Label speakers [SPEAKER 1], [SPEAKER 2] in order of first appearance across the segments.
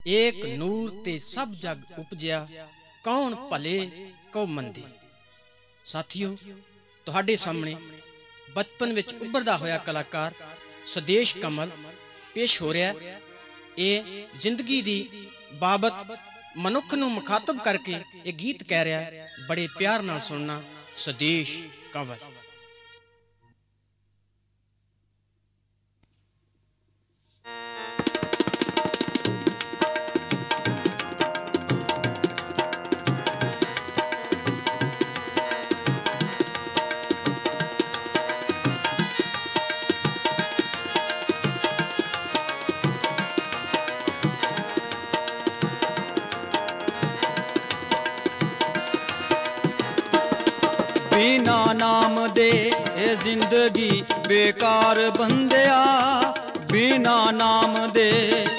[SPEAKER 1] एक नूर ते सब जग उपजिया, कौन भले कौ मंदे। साथियों, तुहाडे सामने बचपन विच उभरदा होया कलाकार स्वदेश कमल पेश हो रहा है। ये जिंदगी दी बाबत मनुख नूं मुखातब करके ये गीत कह रहा है। बड़े प्यार नाल सुनना स्वदेश कमल।
[SPEAKER 2] बिना नाम दे ए जिंदगी बेकार बंदिया, बिना नाम दे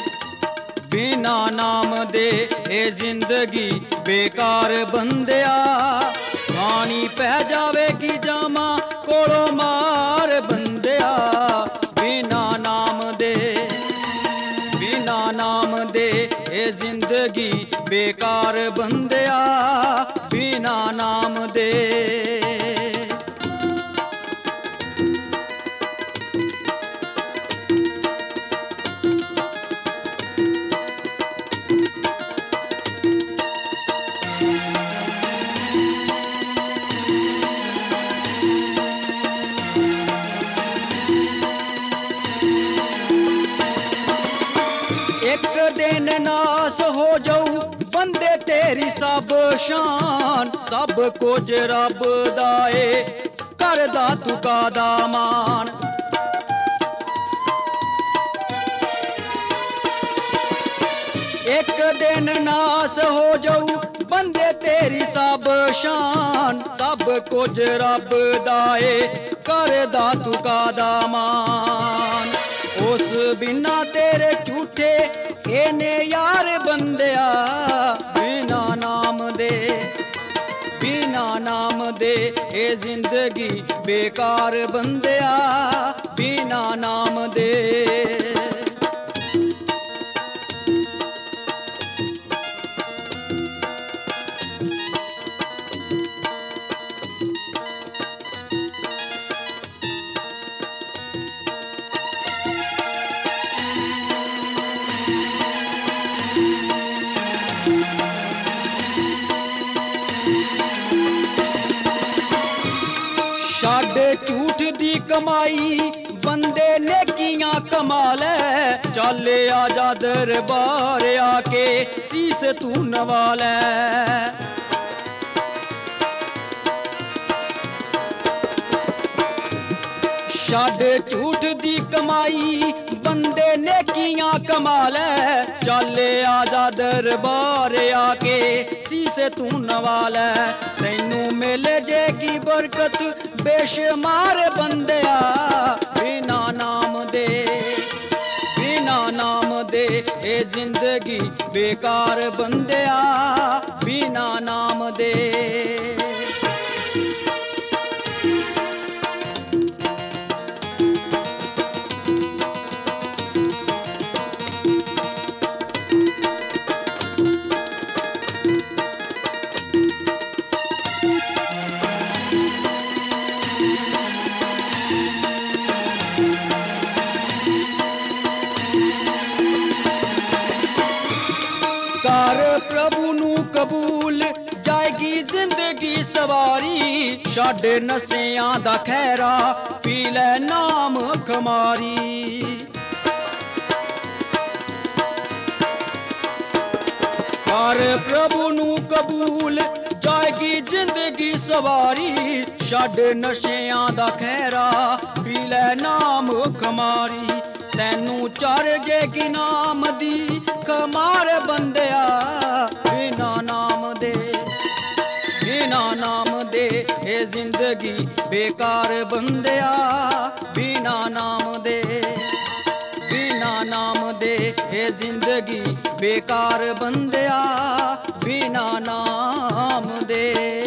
[SPEAKER 2] ए जिंदगी बेकार बंदिया। पानी पै जावेगी जामा कोड़ो मार बंदिया, बिना नाम दे ए जिंदगी बेकार बंदिया, बिना नाम दे। एक दिन नास हो जाऊ बंदे तेरी सब शान, सब कुछ रब दाए करदा तुका दामान। एक दिन नास हो जाऊ बंदे तेरी सब शान, सब कुछ रब दाए करदा तुका दामान। उस बिना तेरे झूठे एने यार बंदिया, बिना नाम दे ए जिंदगी बेकार बंदिया, बिना नाम दे। छाड़ झूठ दी कमाई बंदे नेकियां कमा ले, चल आजा दरबार आके सीस तू नवा ले। छाड़ झूठ दी कमाई बंदे नेकियां कमा ले, चल आजा दरबार आके सीसे तू नवा ले। तैनू मिल जेगी बरकत बेशुमार बंदिया, बिना नाम दे ए जिंदगी बेकार बंदिया, बिना नाम दे। कर प्रभु नू कबूल जाएगी जिंदगी सवारी, छड़ नसियां दा खैरा पी लै नाम खमारी। कर प्रभु नू कबूल जाएगी जिंदगी सवारी, छड़ नशियां दा खैरा पी लै नाम खमारी। तैनू चढ़ जेगी नाम दी खमार बंदिया, बिना नाम दे ए जिंदगी बेकार बंदिया, बिना नाम दे ए जिंदगी बेकार बंदिया, बिना नाम दे।